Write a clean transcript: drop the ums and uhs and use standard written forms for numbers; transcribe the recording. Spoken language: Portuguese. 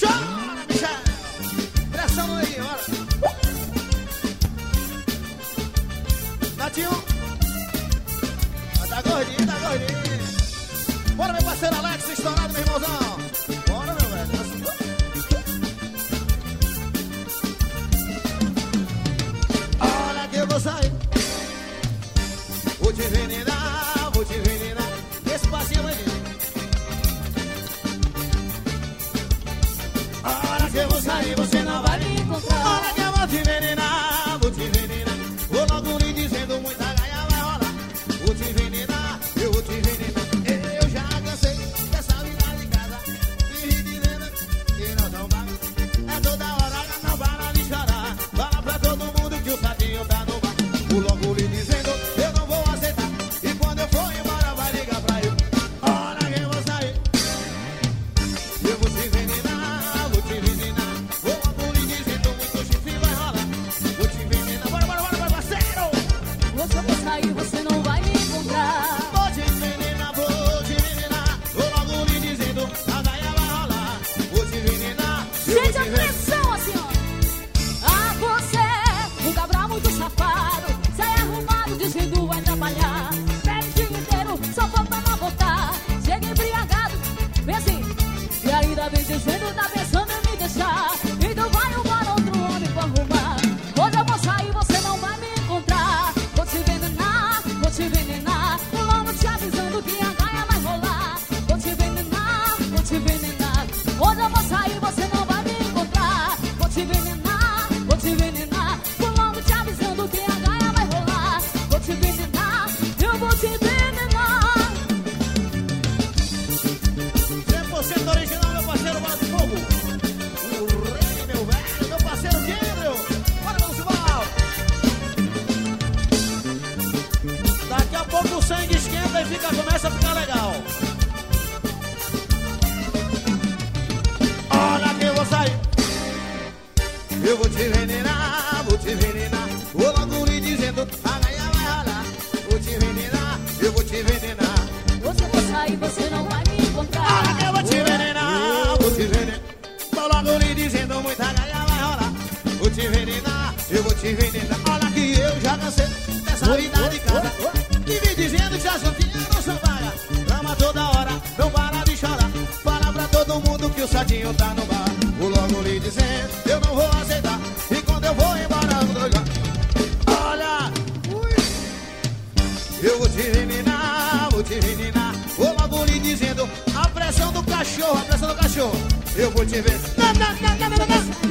Chora, Michel. Pressão no neguinho, bora. Natinho. Tá gordinho, tá gordinho. Bora, meu parceiro Alex, estourado, meu irmãozão. Bora, meu velho. Olha que eu vou sair. Vou te envenenar, vou te envenenar. Esse passinho vai vir. Olha que eu vou sair, você não vai me encontrar. Olha que eu vou te envenenar, vou te envenenar. Vou logo lhe dizendo, muita ganha vai rolar. Vou te envenenar, eu vou te envenenar. Eu já cansei dessa vida de casa. Vive dizendo que não são bagos. É toda hora que não para de chorar. Fala pra todo mundo que o sadinho tá no bar. Vou logo lhe dizendo, eu não vou aceitar. E quando eu for embora vai ligar pra eu. Olha que eu vou sair. Eu vou te envenenar, vou te envenenar. Vou logo lhe dizendo, muito chifre vai rolar. Vou te envenenar, bora, bora, bora, parceiro. Hoje eu vou sair, você não vai me encontrar. Vou te envenenar, vou te envenenar. Vou logo lhe dizendo, a gaia vai rolar. Vou te envenenar, eu vou Sente te a envenenar. pressão assim, ó. Ah, você, um cabra muito safado. Sai arrumado, dizendo vai trabalhar. Bebe o dia inteiro, só falta não voltar. Chega embriagado, vem assim. E ainda vem dizendo, tá pensando em me deixar. Então vai arrumar outro homem pra arrumar. Hoje eu vou sair, você não vai me encontrar. Vou te envenenar, vou te envenenar. Logo te avisando que a gaia vai rolar. Vou te envenenar, vou te envenenar. Hoje eu vou sair, você não vai me encontrar. Vou te envenenar, vou te envenenar. Logo te avisando que a gaia vai rolar. Vou te envenenar, eu vou te envenenar. 100% original, meu parceiro, Bola de Fogo. O rei, meu velho, meu parceiro Gabriel. Bora, vamos embora. Daqui a pouco o sangue esquenta e começa a ficar legal. Olha que eu vou sair. Eu vou te envenenar, vou te envenenar. Vou logo lhe dizendo, a gaia vai rolar. Vou te envenenar, eu vou te envenenar. Hoje eu vou sair, você não vai me encontrar. Olha que eu vou te envenenar, vou te envenenar. Tô logo lhe dizendo, muita gaia vai rolar. Vou te envenenar, eu vou te envenenar. Olha que eu já cansei dessa vida de casa. Vive dizendo que as juntinhas não são vagas. Ama toda hora, não para de chorar. Fala pra todo mundo que o sadinho tá no bar. Vou logo lhe dizendo, eu não vou aceitar. E quando eu vou embora, eu vou ligar. Olha, eu vou te envenenar, vou te envenenar. Vou logo lhe dizendo, a pressão do cachorro, a pressão do cachorro. Eu vou te envenenar.